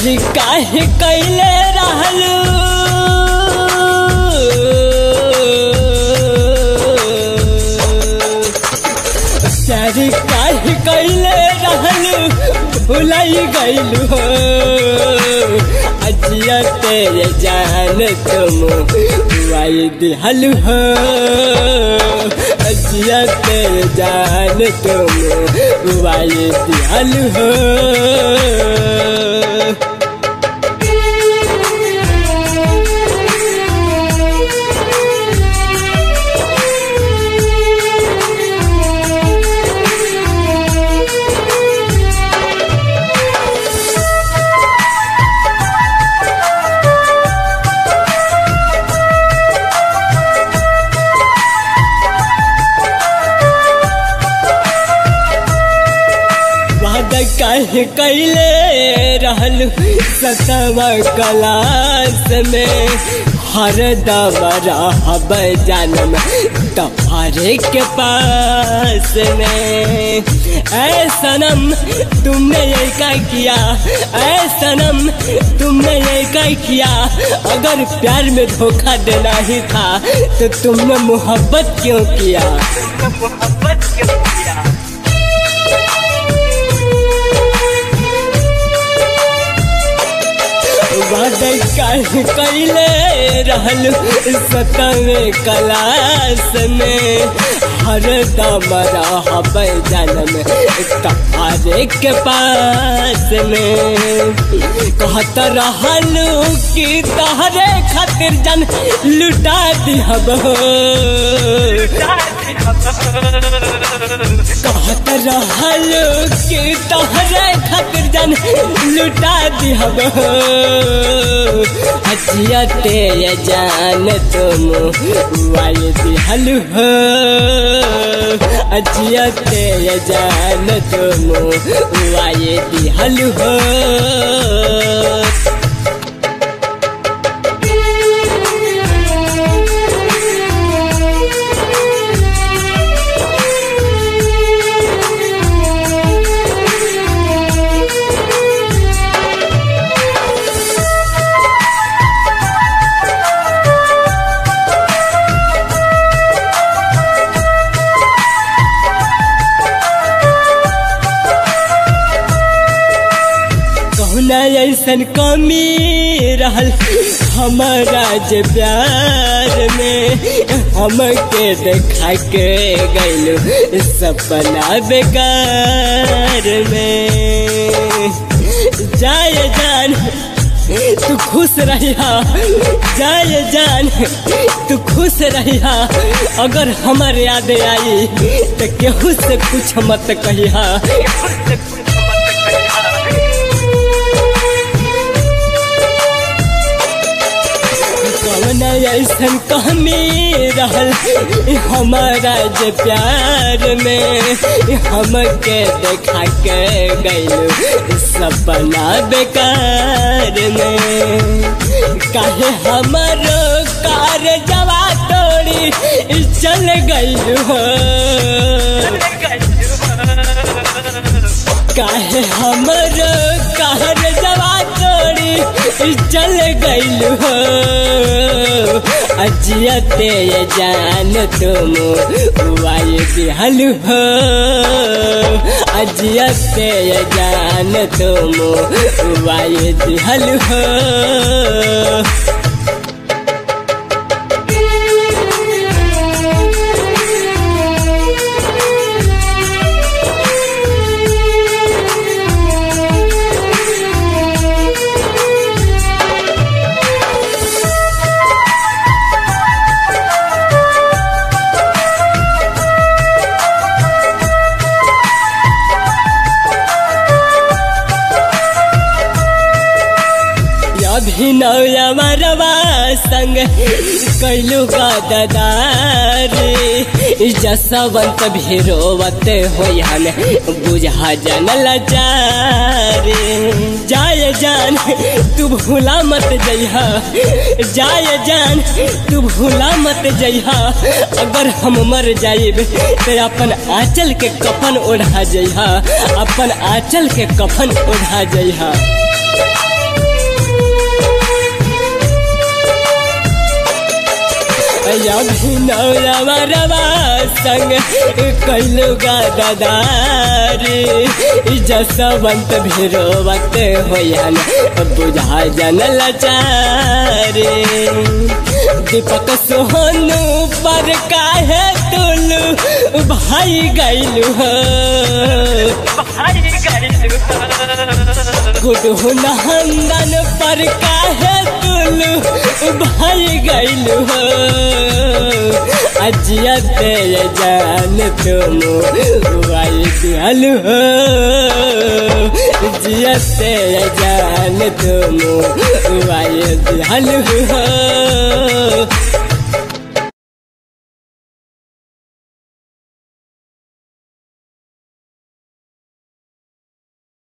प्यार काहे कैले रहलू प्यार काहे कैले रहलू भुलाई गईलू हो अजिया तेरे जान तुम वाई दिहलू हो अजिया तेरे जान तुम वाई दिहलू हो काहे कैले रहलू सतवा क्लास में हर दम रहब जानम तुम्हारे के पास में ऐ सनम तुमने ये क्या किया ऐ सनम तुमने ये क्या किया अगर प्यार में धोखा देना ही था तो तुमने मोहब्बत क्यों किया मोहब्बत क्यों किया कैले रहलू सतवे क्लास में हर दम रहब जनम तुम्हारे के पास में कहत रहलू कि तहरे खातिर जन लुटा दिहब कहत रहलू कि तहरे खातिर जन लुटा दिहब अजिया तेरे जान तुम वाई दिहलू हो अजिया तेरे जान तुम वाई दिहलू हो ऐसन कमी रहल हमारा जे प्यार में हमके देखा के गइलू सपना बेकार में जाए जान तू खुश रहिया जाए जान तू खुश रहिया अगर हमार याद आई तो केहू से कुछ मत कहिया ऐसन कमी रहल हमारा जे प्यार में हमके देखा के गइलू सपना बेकार में काहे हमारो कार जवा तोड़ी चल गइलू हो काहे हमारो कार जवा तोड़ी चल गइलू हो अजिया तेरे जान तुम वाई दिहलू हो अजिया तेरे जान तुम वाई दिहलू हो अभिनवरवा संग कैलू गदारी जसवंत भी रोवत होयन बुझा जन लाचारी जाए जान तू भूला मत जइहा जाए जान तू भूला मत जइहा अगर हम मर जाइब तो अपन आंचल के कफन ओढ़ा जइहा अपन आंचल के कफन ओढ़ा जइहा अभिनव रवा संग कैलू गदारी जसवंत भिरोवत होयन बुझा जन लाचारी दीपक सोहनु पर काहे तुलू भाई गैलू हो गुडहु नंदन पर काहे तुलू भाई गैलू हो अजिया तेरे जान तुम भाई दियालु हो जिया तेरे जान तुम भाई दियालु हो